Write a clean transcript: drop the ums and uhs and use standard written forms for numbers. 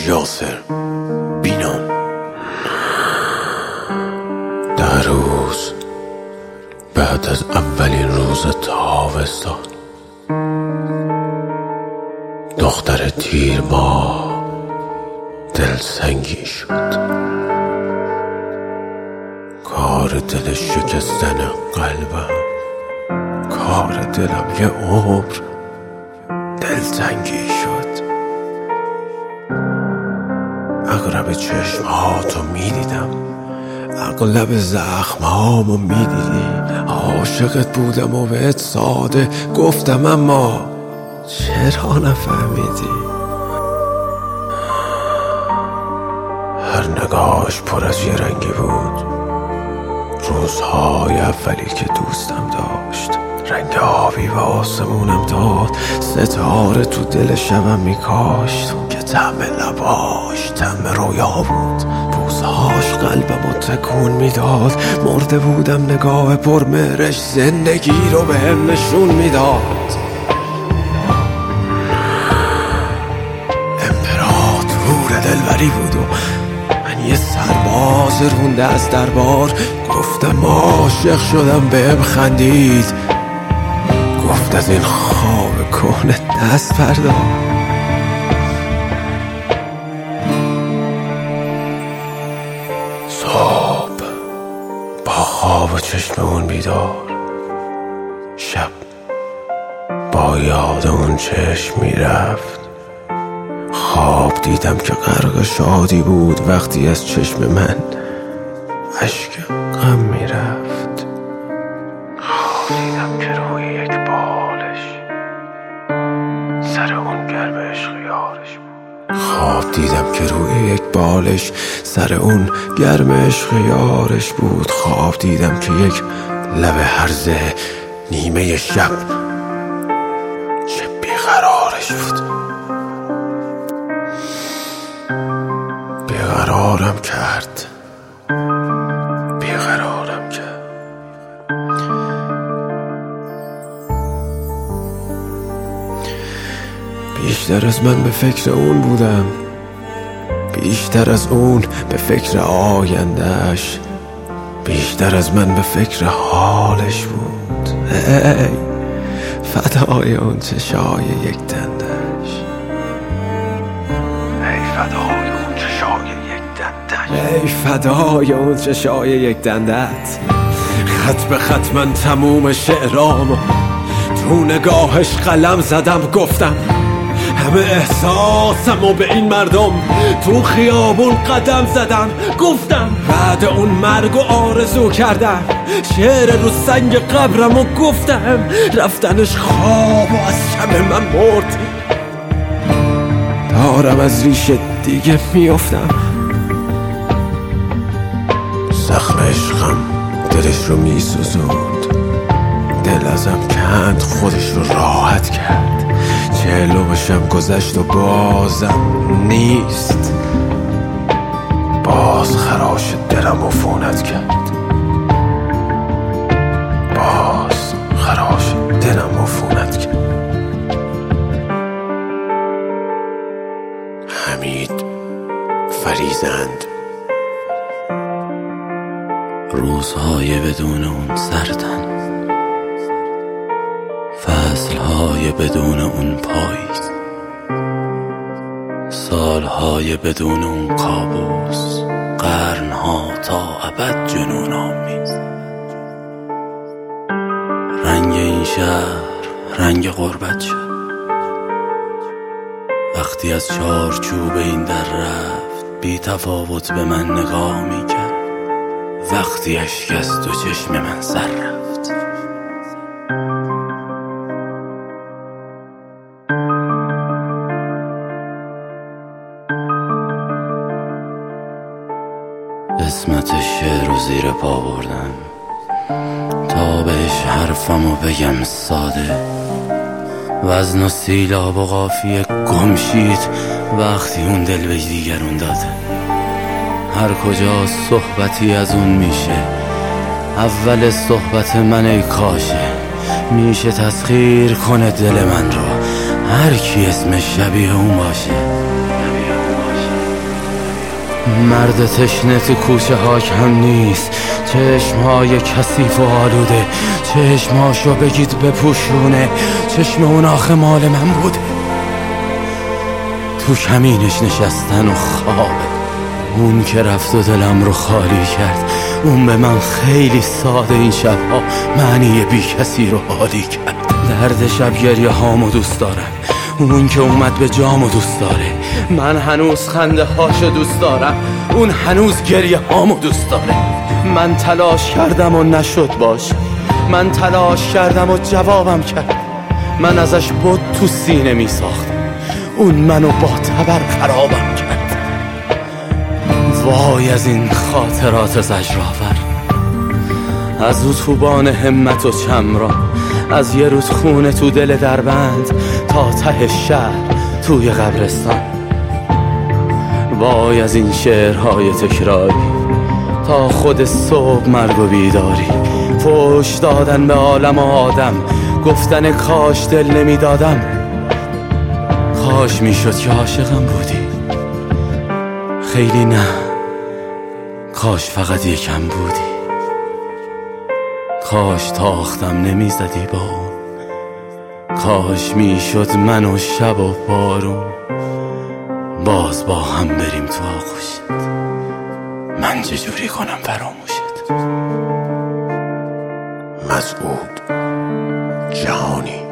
یاسر بینام. در روز بعد از اولین روز تابستان، دختر تیر ماه دلسنگی شد. کار دل شکستن قلبم، کار دلم یه عمر دلتنگی شد. اغرب چشمهاتو میدیدم، اغلب زخمهامو میدیدی. عاشقت بودم و بهت ساده گفتم، اما چرا نفهمیدی؟ هر نگاهش پر از یه رنگی بود. روزهای اولی که دوستم داشت، رنگ آبی و آسمونم داد. ستاره تو دل شبم میکاشت که طعم لباش طعم رویا بود. بوسهاش قلبمو تکون میداد. مرده بودم نگاه پرمهرش زندگی رو بهم نشون میداد. امپراتور دلبری بود و من یه سرباز رونده از دربار. گفتم عاشق شدم، بهم خندید. گفت از این خواب کهنه دست بردار. صبح با خواب و چشم اون بیدار، شب با یاد اون چشم میرفت. خواب دیدم که غرق شادی بود وقتی از چشم من اشک غم میرفت. خواب دیدم که روی یک بالش سر اون گرم عشق یارش بود. خواب دیدم که روی یک بالش سر اون گرم عشق یارش بود. خواب دیدم که یک لب هرزه نیمه شب چه بیقرارش بود. بیقرارم کرد، بیقرارم کرد. بیشتر از من به فکر اون بودم، بیشتر از اون به فکر آیندهش، بیشتر از من به فکر حالش بود. ای فدای اون چشای یک دندش، ای فدای اون چشای یک دندش، ای فدای اون چشای یک دندت. خط به خط من تموم شعرام تو نگاهش قلم زدم. گفتم همه احساسم و به این مردم تو خیابون قدم زدم. گفتم بعد اون مرگ و آرزو کردم شعر رو سنگ قبرم و گفتم رفتنش خواب و از شب من مرد. دارم از ریشه دیگه میافتم. زخم عشقم دلش رو میسوزوند، دل ازم کند خودش رو راحت کرد. 40 شب گذشت و بازم نیست. باز خراش دلم عفونت کرد، باز خراش دلم عفونت کرد. حمید فریزند. روزهای بدون اون سردن، فصلهای بدون اون پاییز، سالهای بدون اون کابوس، قرنها تا ابد جنون آمیز. رنگ این شهر رنگ غربت شد وقتی از چارچوب این در رفت. بی تفاوت به من نگاه میکرد وقتی اشک از تو چشم من سر رفت. قسمت شعر رو زیر پا بردم تا بهش حرفمو بگم ساده. وزن و سیلاب و قافیه گم شید وقتی اون دل به دیگرون داده. هر کجا صحبتی از اون میشه، اول صحبت من ای کاشه. میشه تسخیر کنه دل من رو هر کی اسم شبیه اون باشه. مرد تشنه تو کوچه ها کم نیست، چشمهای کثیف و آلوده، چشمهاشو بگید بپوشونه، چشم اون آخه مال من بوده. تو کمینش نشستن و خوابه، اون که رفت و دلم رو خالی کرد. اون به من خیلی ساده این شبها معنی بی کسی رو حالی کرد. درد شب گریه هامو دوست دارم، اون که اومد به جامو دوست داره. من هنوز خنده هاشو دوست دارم، اون هنوز گریه هامو دوست داره. من تلاش کردم و نشد باش، من تلاش کردم و جوابم کرد. من ازش بود تو سینه می ساختم، اون منو با تبر خرابم کرد. وای از این خاطرات زجرآور، از اتوبان همت و چمران، از یه رودخونه تو دل دربند تا ته شهر توی قبرستان. وای از این شعرهای تکراری تا خود صبح مرگ و بیداری، فحش دادن به عالم و آدم، گفتن کاش دل نمیدادم، کاش میشد که عاشقم بودی. خیلی نه، کاش فقط یکم بودی، کاش تاختم نمیزدی با اون، کاش میشد من و شب و بارون باز با هم بریم تو آغوشت. من چجوری کنم فراموشت؟ مسعود جهانی.